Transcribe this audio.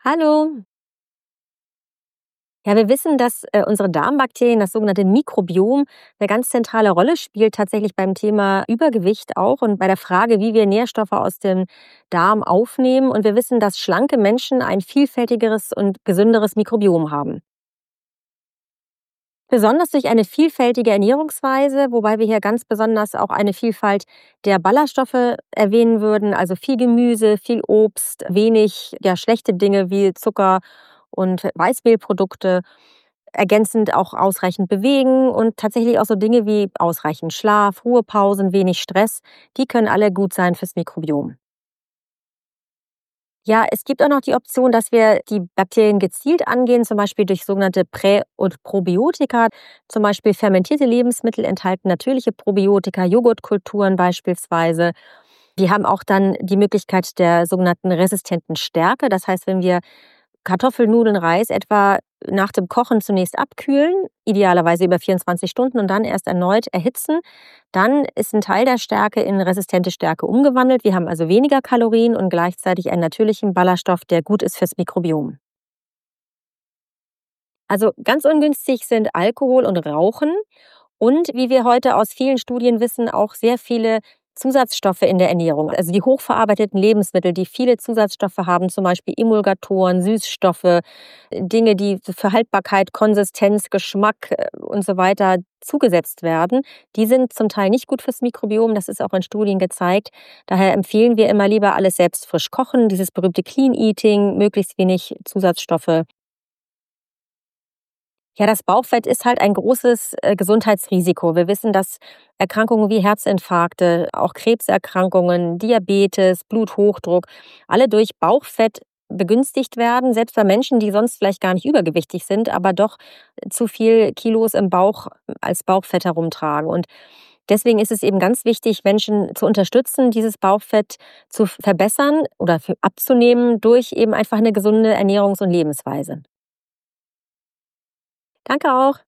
Hallo. Ja, wir wissen, dass unsere Darmbakterien, das sogenannte Mikrobiom, eine ganz zentrale Rolle spielt, tatsächlich beim Thema Übergewicht auch und bei der Frage, wie wir Nährstoffe aus dem Darm aufnehmen. Und wir wissen, dass schlanke Menschen ein vielfältigeres und gesünderes Mikrobiom haben. Besonders durch eine vielfältige Ernährungsweise, wobei wir hier ganz besonders auch eine Vielfalt der Ballaststoffe erwähnen würden, also viel Gemüse, viel Obst, wenig ja, schlechte Dinge wie Zucker und Weißmehlprodukte, ergänzend auch ausreichend bewegen und tatsächlich auch so Dinge wie ausreichend Schlaf, Ruhepausen, wenig Stress, die können alle gut sein fürs Mikrobiom. Ja, es gibt auch noch die Option, dass wir die Bakterien gezielt angehen, zum Beispiel durch sogenannte Prä- und Probiotika. Zum Beispiel fermentierte Lebensmittel enthalten natürliche Probiotika, Joghurtkulturen beispielsweise. Wir haben auch dann die Möglichkeit der sogenannten resistenten Stärke. Das heißt, wenn wir Kartoffeln, Nudeln, Reis etwa nach dem Kochen zunächst abkühlen, idealerweise über 24 Stunden und dann erst erneut erhitzen. Dann ist ein Teil der Stärke in resistente Stärke umgewandelt. Wir haben also weniger Kalorien und gleichzeitig einen natürlichen Ballaststoff, der gut ist fürs Mikrobiom. Also ganz ungünstig sind Alkohol und Rauchen und wie wir heute aus vielen Studien wissen, auch sehr viele Zusatzstoffe in der Ernährung. Also die hochverarbeiteten Lebensmittel, die viele Zusatzstoffe haben, zum Beispiel Emulgatoren, Süßstoffe, Dinge, die für Haltbarkeit, Konsistenz, Geschmack und so weiter zugesetzt werden, die sind zum Teil nicht gut fürs Mikrobiom. Das ist auch in Studien gezeigt. Daher empfehlen wir immer lieber alles selbst frisch kochen, dieses berühmte Clean Eating, möglichst wenig Zusatzstoffe. Ja, das Bauchfett ist halt ein großes Gesundheitsrisiko. Wir wissen, dass Erkrankungen wie Herzinfarkte, auch Krebserkrankungen, Diabetes, Bluthochdruck, alle durch Bauchfett begünstigt werden, selbst bei Menschen, die sonst vielleicht gar nicht übergewichtig sind, aber doch zu viel Kilos im Bauch als Bauchfett herumtragen. Und deswegen ist es eben ganz wichtig, Menschen zu unterstützen, dieses Bauchfett zu verbessern oder abzunehmen durch eben einfach eine gesunde Ernährungs- und Lebensweise. Danke auch.